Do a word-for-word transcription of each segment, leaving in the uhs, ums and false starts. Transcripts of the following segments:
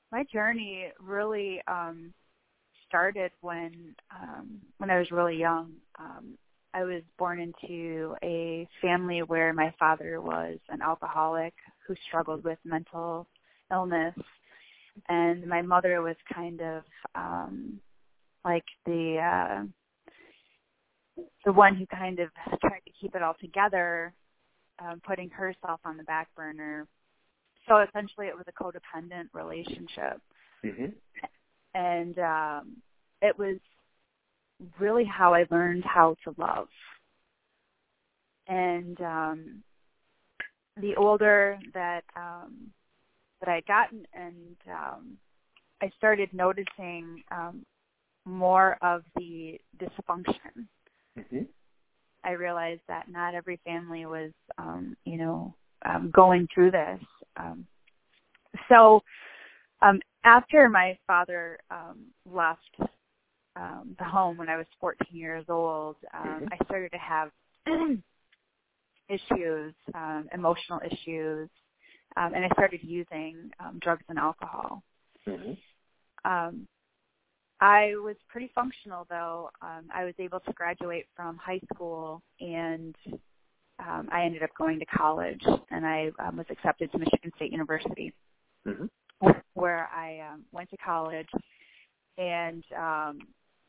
my journey really um, started when um, when I was really young. Um, I was born into a family where my father was an alcoholic who struggled with mental illness, and my mother was kind of um, like the uh, the one who kind of tried to keep it all together, um, putting herself on the back burner. So essentially, it was a codependent relationship, mm-hmm. and um, it was really how I learned how to love. And um, the older that um, that I'd gotten, and um, I started noticing um, more of the dysfunction. Mm-hmm. I realized that not every family was, um, you know, um, going through this. Um, so um, after my father um, left um, the home when I was fourteen years old, um, mm-hmm. I started to have issues, um, emotional issues, um, and I started using um, drugs and alcohol. Mm-hmm. Um, I was pretty functional, though. Um, I was able to graduate from high school, and um, I ended up going to college, and I um, was accepted to Michigan State University, mm-hmm. where I um, went to college, and um,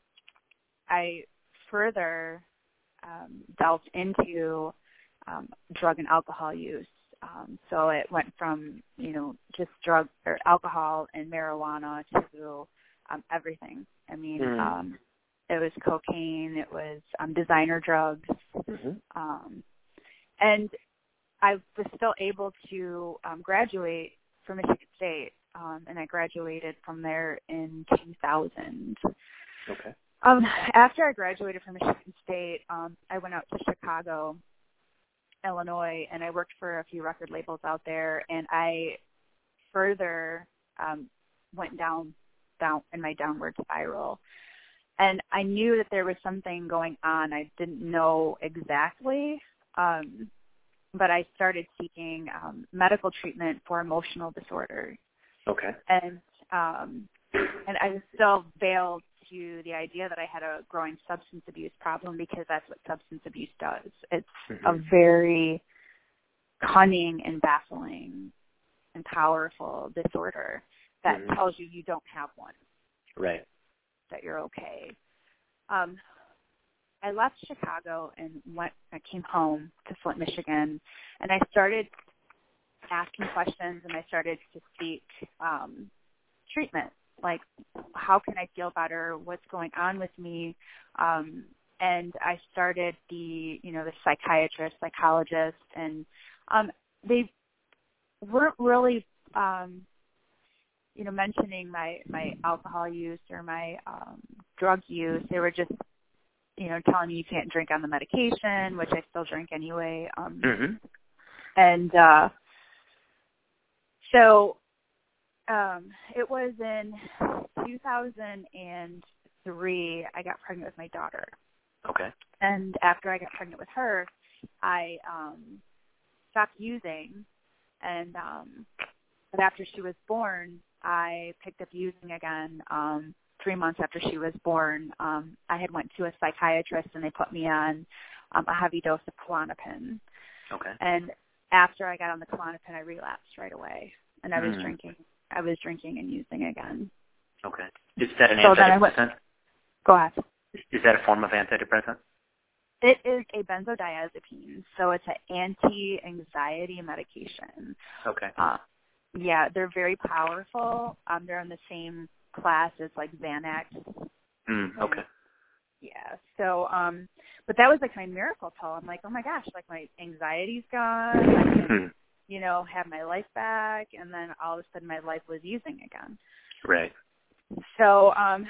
I further um, delved into um, drug and alcohol use. Um, so it went from, you know, just drug or alcohol and marijuana to um, everything. I mean, mm-hmm. um, it was cocaine, it was um, designer drugs, mm-hmm. um, and I was still able to um, graduate from Michigan State, um, and I graduated from there in two thousand. Okay. Um, after I graduated from Michigan State, um, I went out to Chicago, Illinois, and I worked for a few record labels out there, and I further um, went down, down in my downward spiral. And I knew that there was something going on. I didn't know exactly, um, but I started seeking um, medical treatment for emotional disorders. Okay. And um, and I was still veiled to the idea that I had a growing substance abuse problem, because that's what substance abuse does. It's mm-hmm. a very cunning and baffling and powerful disorder that mm-hmm. tells you you don't have one. Right. That you're okay. Um, I left Chicago and went. I came home to Flint, Michigan, and I started asking questions, and I started to seek um, treatment. Like, how can I feel better? What's going on with me? Um, and I started the, you know, the psychiatrist, psychologist, and um, they weren't really, um, you know, mentioning my, my alcohol use or my um, drug use. They were just, you know, telling me you can't drink on the medication, which I still drink anyway. Um, mm-hmm. And uh, so um, it was in two thousand three I got pregnant with my daughter. Okay. And after I got pregnant with her, I um, stopped using. And um, but after she was born, I picked up using again. Um, three months after she was born, um, I had went to a psychiatrist, and they put me on um, a heavy dose of Klonopin. Okay. And after I got on the Klonopin, I relapsed right away, and I was mm. drinking. I was drinking and using again. Okay. Is that an so antidepressant? Then I went, go ahead. Is that a form of antidepressant? It is a benzodiazepine, so it's an anti-anxiety medication. Okay. Uh, yeah, they're very powerful. Um, they're in the same class as like Xanax. Mm, okay. Yeah. So, um, but that was like my miracle pill. I'm like, oh my gosh, like my anxiety's gone. I can, mm. you know, have my life back. And then all of a sudden my life was using again. Right. So, um,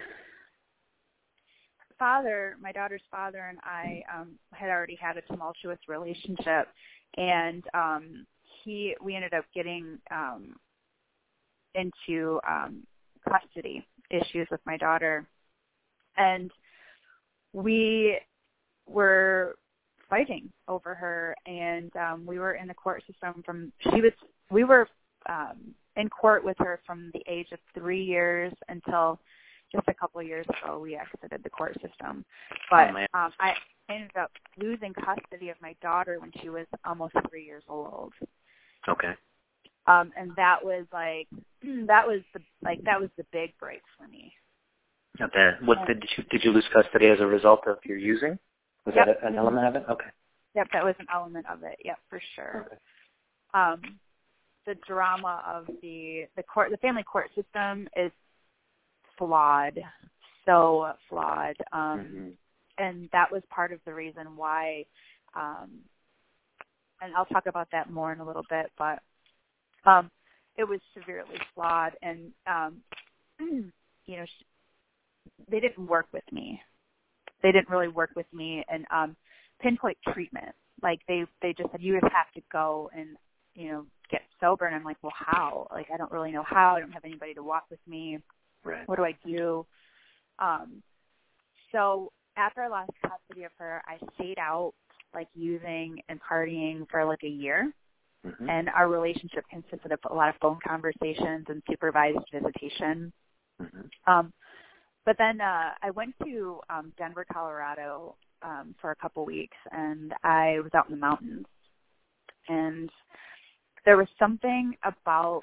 father, my daughter's father and I um, had already had a tumultuous relationship, and um, he, we ended up getting um, into um, custody issues with my daughter, and we were fighting over her, and um, we were in the court system from, she was, we were um, in court with her from the age of three years until just a couple of years ago we exited the court system. But oh, um, I ended up losing custody of my daughter when she was almost three years old. Okay. Um, and that was like that was the like that was the big break for me. Okay. What did you did you lose custody as a result of your using? Was Yep. that a, an element of it? Okay. Yep, that was an element of it. Yep, for sure. Okay. Um, the drama of the the court, the family court system is flawed, so flawed, um, mm-hmm. and that was part of the reason why. Um, and I'll talk about that more in a little bit, but um, it was severely flawed, and um, you know, sh- they didn't work with me. They didn't really work with me and um, pinpoint treatment. Like they, they just said, you just have to go and, you know, get sober. And I'm like, well, how? Like, I don't really know how. I don't have anybody to walk with me. Right. What do I do? Um, so after I lost custody of her, I stayed out, like, using and partying for, like, a year. Mm-hmm. And our relationship consisted of a lot of phone conversations and supervised visitation. Mm-hmm. Um, But then uh, I went to um, Denver, Colorado um, for a couple weeks, and I was out in the mountains. And there was something about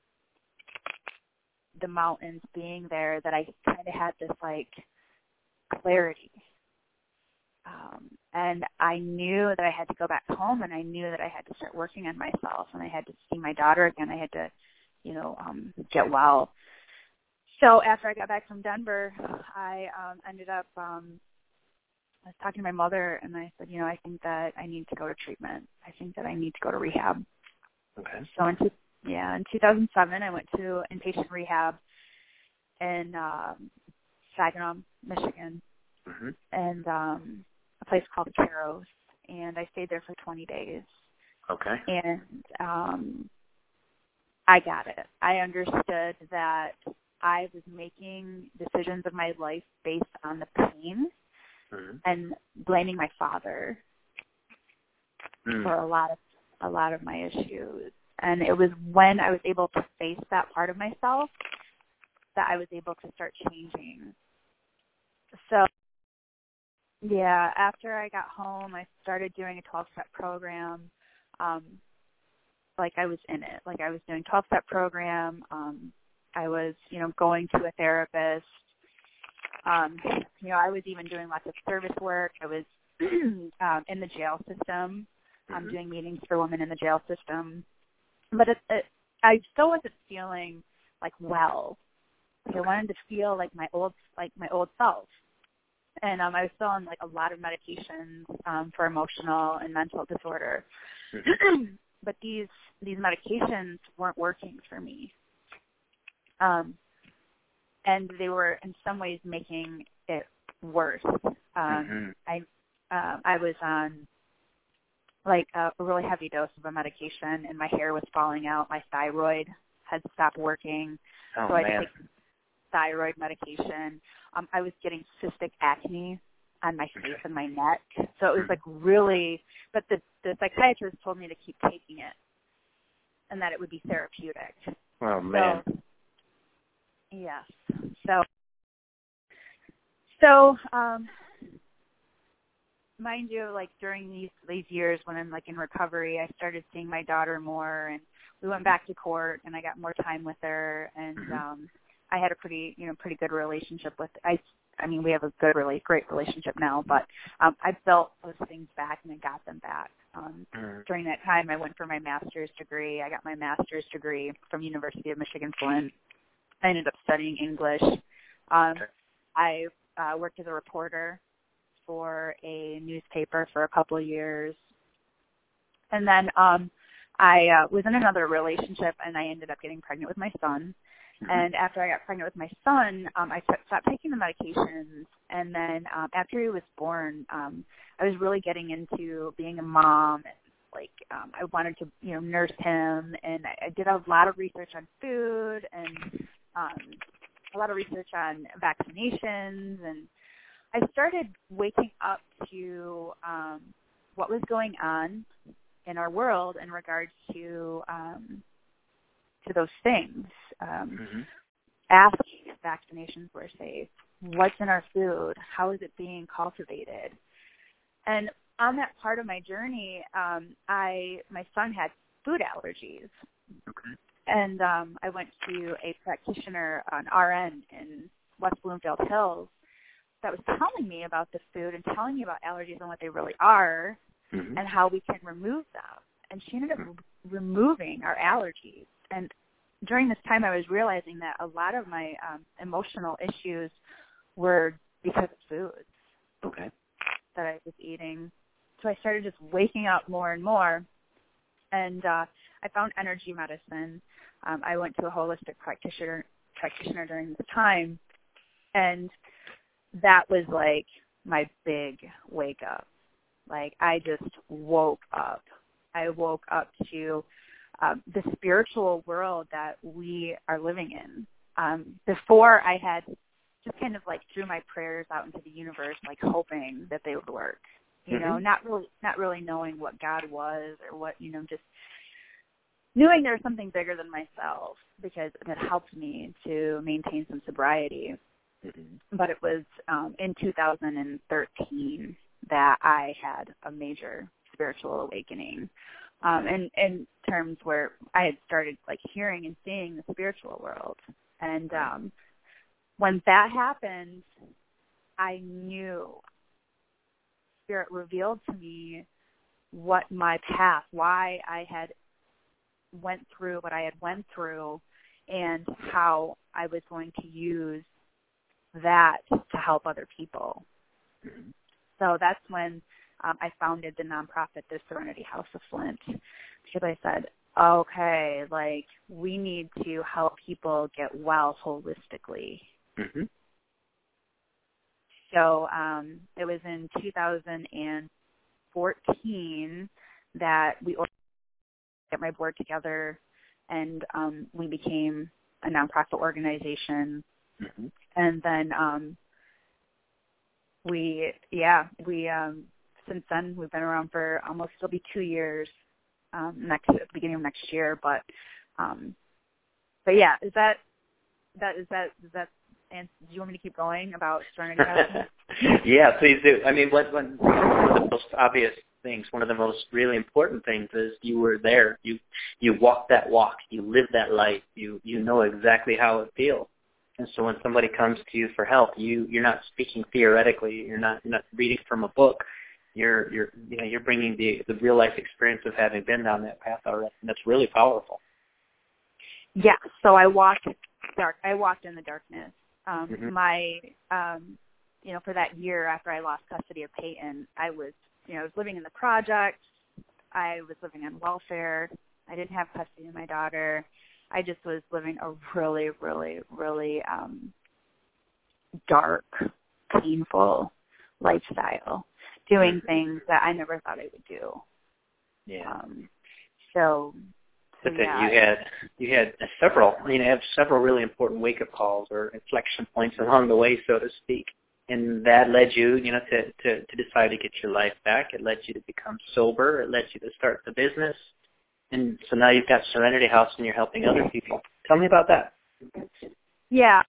the mountains being there that I kind of had this, like, clarity. Um, and I knew that I had to go back home, and I knew that I had to start working on myself, and I had to see my daughter again. I had to, you know, um, get well. So after I got back from Denver, I um, ended up, um, I was talking to my mother, and I said, you know, I think that I need to go to treatment. I think that I need to go to rehab. Okay. So in two, yeah, in two thousand seven, I went to inpatient rehab in um, Saginaw, Michigan, Mm-hmm. and um, a place called Caros, and I stayed there for twenty days. Okay. And um, I got it. I understood that I was making decisions of my life based on the pain mm-hmm. and blaming my father mm. for a lot of a lot of my issues. And it was when I was able to face that part of myself that I was able to start changing. So, yeah, after I got home, I started doing a twelve-step program. Um, like I was in it. Like I was doing twelve-step program. Um, I was, you know, going to a therapist. Um, you know, I was even doing lots of service work. I was um, in the jail system, um, mm-hmm. doing meetings for women in the jail system. But it, it, I still wasn't feeling like well. Like I wanted to feel like my old, like my old self. And um, I was still on like a lot of medications um, for emotional and mental disorder. Mm-hmm. But these these medications weren't working for me. Um, and they were in some ways making it worse. Um, mm-hmm. I uh, I was on like a, a really heavy dose of a medication, and my hair was falling out. My thyroid had stopped working, Oh, so I man. had to take thyroid medication. Um, I was getting cystic acne on my face and my neck, so it was like really. But the the psychiatrist told me to keep taking it, and that it would be therapeutic. Oh, man. So, yes. So, so, um, mind you, like during these these years when I'm like in recovery, I started seeing my daughter more, and we went back to court, and I got more time with her, and mm-hmm. um, I had a pretty, you know, pretty good relationship with. I, I mean, we have a good, really great relationship now, but um, I built those things back and I got them back. Um, mm-hmm. During that time, I went for my master's degree. I got my master's degree from University of Michigan Flint. I ended up studying English. Um, Okay. I uh, worked as a reporter for a newspaper for a couple of years. And then um, I uh, was in another relationship, and I ended up getting pregnant with my son. Mm-hmm. And after I got pregnant with my son, um, I t- stopped taking the medications. And then um, after he was born, um, I was really getting into being a mom. And, like, um, I wanted to, you know, nurse him. And I, I did a lot of research on food and um, a lot of research on vaccinations. And I started waking up to um, what was going on in our world in regards to um, to those things. Um, mm-hmm. Ask if vaccinations were safe. What's in our food? How is it being cultivated? And on that part of my journey, um, I my son had food allergies. Okay. And um, I went to a practitioner, an R N in West Bloomfield Hills, that was telling me about the food and telling me about allergies and what they really are, mm-hmm. and how we can remove them. And she ended up mm-hmm. removing our allergies. And during this time, I was realizing that a lot of my um, emotional issues were because of foods okay. that I was eating. So I started just waking up more and more. And uh, I found energy medicine. Um, I went to a holistic practitioner practitioner during this time, and that was like my big wake up. Like I just woke up. I woke up to um, the spiritual world that we are living in. Um, before I had just kind of like threw my prayers out into the universe, like hoping that they would work. You know, mm-hmm. not really, not really knowing what God was or what, you know, just knowing there was something bigger than myself, because it helped me to maintain some sobriety. Mm-hmm. But it was um, in two thousand thirteen that I had a major spiritual awakening, um, in, in terms where I had started like hearing and seeing the spiritual world. And um, when that happened, I knew Spirit revealed to me what my path, why I had went through what I had went through, and how I was going to use that to help other people. Mm-hmm. So that's when um, I founded the nonprofit, the Serenity House of Flint, because I said, okay, like we need to help people get well holistically. Mm-hmm. So um, it was in two thousand fourteen that we got my board together, and um, we became a nonprofit organization. Mm-hmm. And then um, we, yeah, we um, since then we've been around for almost, it'll be two years um, next beginning of next year. But um, but yeah, is that that is that is that? And do you want me to keep going about Serenity House? Yeah, please do. I mean, what, what, one of the most obvious things, one of the most really important things is you were there. You you walked that walk. You lived that life. You you know exactly how it feels. And so when somebody comes to you for help, you you're not speaking theoretically. You're not you're not reading from a book. You're you're you know you're bringing the the real life experience of having been down that path already. And that's really powerful. Yeah. So I walked dark. I walked in the darkness. Um, mm-hmm. My, um, you know, for that year after I lost custody of Peyton, I was, you know, I was living in the projects. I was living on welfare. I didn't have custody of my daughter. I just was living a really, really, really um, dark, painful lifestyle, doing mm-hmm. things that I never thought I would do. Yeah. Um, so. But then you had you had several, you know, have several really important wake-up calls or inflection points along the way, so to speak, and that led you, you know, to, to, to decide to get your life back. It led you to become sober. It led you to start the business, and so now you've got Serenity House and you're helping other people. Tell me about that. Yeah.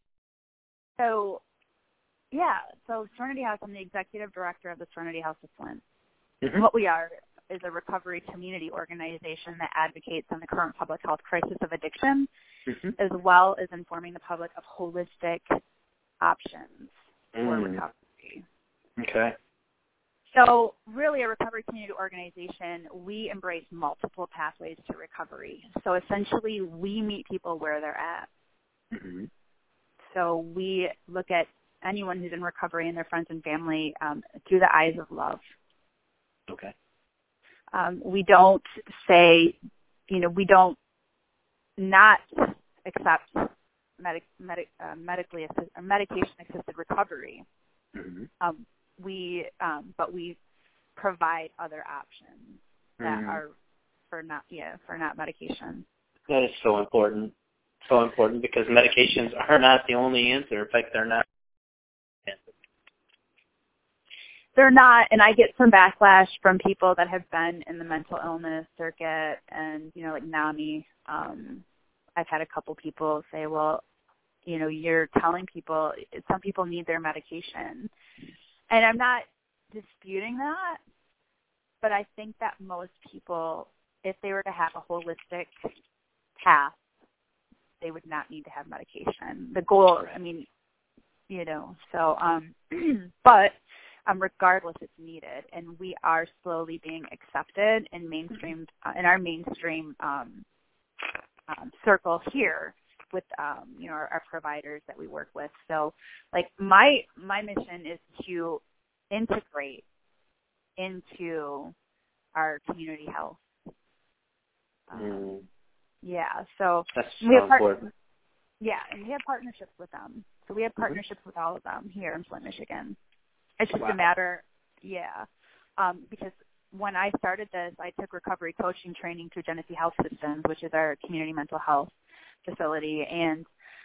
So, yeah. So Serenity House, I'm the executive director of the Serenity House of Flint. Mm-hmm. What we are is a recovery community organization that advocates on the current public health crisis of addiction, mm-hmm. as well as informing the public of holistic options mm. for recovery. Okay. So really a recovery community organization, we embrace multiple pathways to recovery. So essentially we meet people where they're at. Mm-hmm. So we look at anyone who's in recovery and their friends and family um, through the eyes of love. Okay. Um, we don't say, you know, we don't not accept medic, medic, uh, medically assist, uh, medication-assisted recovery. Mm-hmm. Um, we, um, but we provide other options that mm-hmm. are for not, yeah, for not medication. That is so important, so important because medications are not the only answer. In fact, they're not. They're not, and I get some backlash from people that have been in the mental illness circuit and, you know, like NAMI. Um, I've had a couple people say, well, you know, you're telling people, some people need their medication. And I'm not disputing that, but I think that most people, if they were to have a holistic path, they would not need to have medication. The goal, I mean, you know, so, um, but um, regardless, it's needed, and we are slowly being accepted in mainstream, uh, in our mainstream um, um, circle here with, um, you know, our, our providers that we work with. So, like, my my mission is to integrate into our community health. Um, mm. Yeah, so That's we have so part- important. Yeah, and we have partnerships with them. So we have partnerships mm-hmm. with all of them here in Flint, Michigan. It's just wow. a matter, yeah, um, because when I started this, I took recovery coaching training through Genesee Health Systems, which is our community mental health facility, and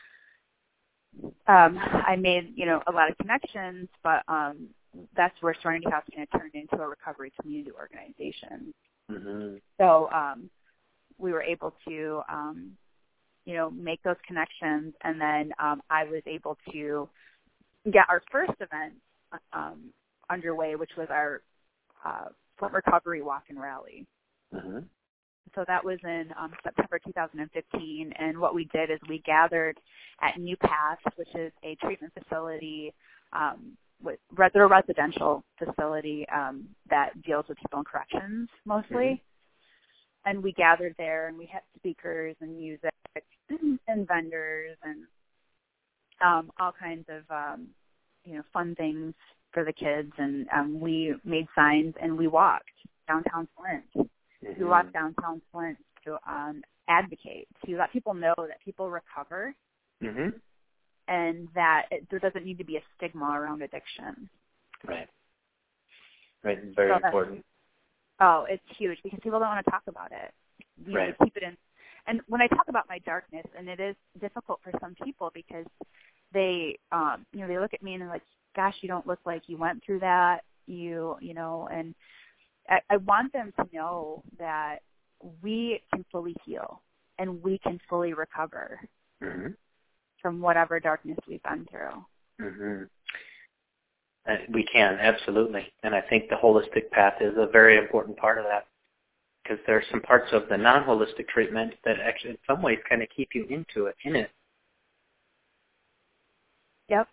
um, I made, you know, a lot of connections, but um, that's where Serenity House kind of turned into a recovery community organization. Mm-hmm. So um, we were able to, um, you know, make those connections, and then um, I was able to get our first event um, underway, which was our uh, Flint Recovery Walk and Rally. Mm-hmm. So that was in um, September two thousand fifteen, and what we did is we gathered at New Path, which is a treatment facility, um, with they're a residential facility um, that deals with people in corrections mostly. Mm-hmm. And we gathered there, and we had speakers and music and vendors and um, all kinds of um, you know fun things for the kids. And um, we made signs and we walked downtown Flint. Mm-hmm. We walked downtown Flint to um, advocate, to let people know that people recover, mm-hmm. and that it, there doesn't need to be a stigma around addiction. Right. Right. Very so important. Oh, it's huge because people don't want to talk about it. You right. know, keep it in. And when I talk about my darkness, and it is difficult for some people because they, um, you know, they look at me and they're like, "Gosh, you don't look like you went through that." You, you know, and I, I want them to know that we can fully heal and we can fully recover mm-hmm. from whatever darkness we've been through. Mm-hmm. Uh, we can, absolutely. And I think the holistic path is a very important part of that, because there are some parts of the non-holistic treatment that actually in some ways kind of keep you into it, in it. Yep.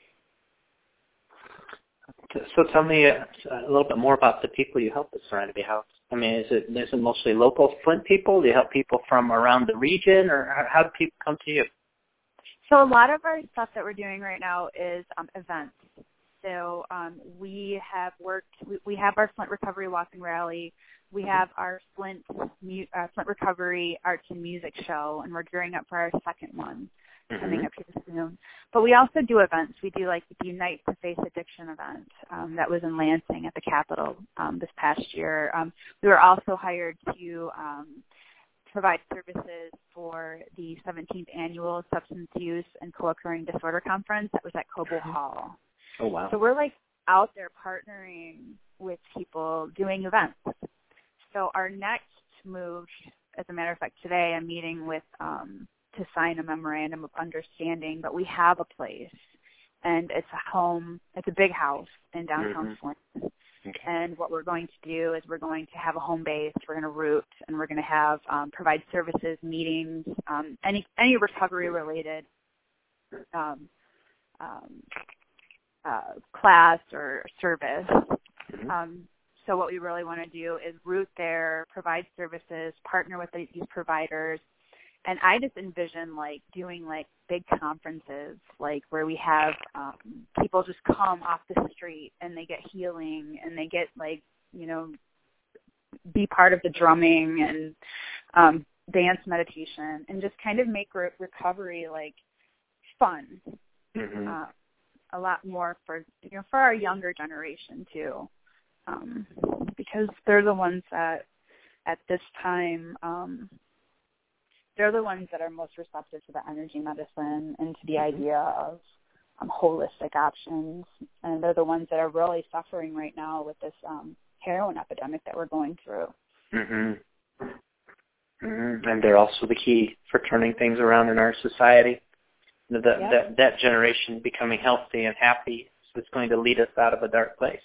So tell me a, a little bit more about the people you help at Serenity House. I mean, is it, is it mostly local Flint people? Do you help people from around the region, or how, how do people come to you? So a lot of our stuff that we're doing right now is um, events. So um, we have worked, we, we have our Flint Recovery Walk and Rally. We have our Flint, uh, Flint Recovery Arts and Music Show, and we're gearing up for our second one mm-hmm. coming up here soon. But we also do events. We do like the Unite to Face Addiction event um, that was in Lansing at the Capitol um, this past year. Um, we were also hired to um, provide services for the seventeenth Annual Substance Use and Co-occurring Disorder Conference that was at Cobo Hall. Oh, wow. So we're like out there partnering with people doing events. So our next move, as a matter of fact, today I'm meeting with um, to sign a memorandum of understanding, but we have a place, and it's a home, it's a big house in downtown mm-hmm. Flint. Okay. And what we're going to do is we're going to have a home base, we're going to root, and we're going to have um, provide services, meetings, um, any any recovery related um, um, uh, class or service. Mm-hmm. Um, so what we really want to do is root there, provide services, partner with these providers. And I just envision like doing like big conferences, like where we have um, people just come off the street and they get healing and they get like, you know, be part of the drumming and um, dance meditation and just kind of make re- recovery like fun. Mm-hmm. Uh, a lot more for, you know, for our younger generation too, um, because they're the ones that at this time, um, they're the ones that are most receptive to the energy medicine and to the mm-hmm. idea of um, holistic options. And they're the ones that are really suffering right now with this um, heroin epidemic that we're going through. Mm-hmm. Mm-hmm. And they're also the key for turning things around in our society. The, Yep. that, that generation becoming healthy and happy is going to lead us out of a dark place.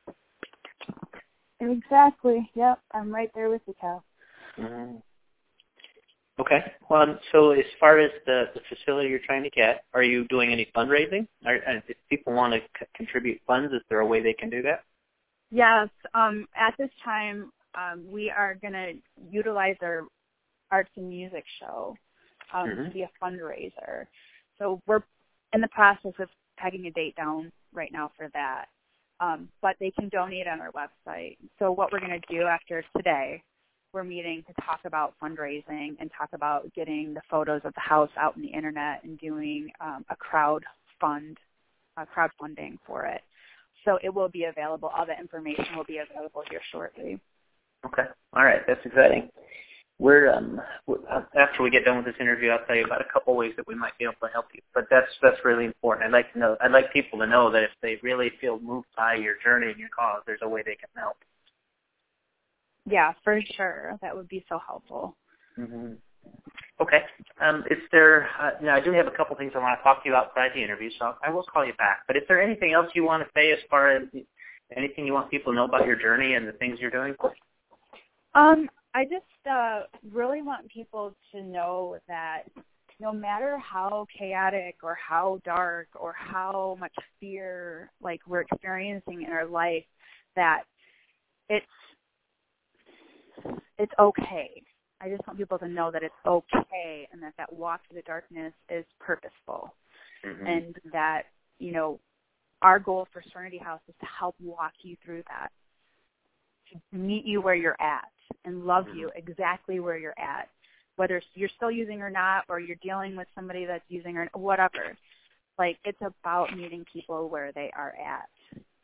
Exactly. Yep. I'm right there with you, Cal. Mm-hmm. Okay. Well, um, so as far as the, the facility you're trying to get, are you doing any fundraising? Are, and if people want to c- contribute funds, is there a way they can do that? Yes. Um, at this time, um, we are going to utilize our arts and music show um, Mm-hmm. to be a fundraiser. So we're in the process of pegging a date down right now for that. Um, but they can donate on our website. So what we're going to do after today, we're meeting to talk about fundraising and talk about getting the photos of the house out on the internet and doing um, a crowd fund, uh, crowdfunding for it. So it will be available. All the information will be available here shortly. Okay. All right. That's exciting. We're, um, we're after we get done with this interview, I'll tell you about a couple ways that we might be able to help you. But that's that's really important. I'd like to know. I'd like people to know that if they really feel moved by your journey and your cause, there's a way they can help. Yeah, for sure. That would be so helpful. Mm-hmm. Okay. Um, is there? Uh, now, I do have a couple things I want to talk to you outside the interview, so I will call you back. But is there anything else you want to say as far as anything you want people to know about your journey and the things you're doing? Um, I just uh, really want people to know that no matter how chaotic or how dark or how much fear like we're experiencing in our life, that it's it's okay. I just want people to know that it's okay and that that walk through the darkness is purposeful. Mm-hmm. And that, you know, our goal for Serenity House is to help walk you through that, to meet you where you're at and love you exactly where you're at, whether you're still using or not, or you're dealing with somebody that's using or whatever. Like, it's about meeting people where they are at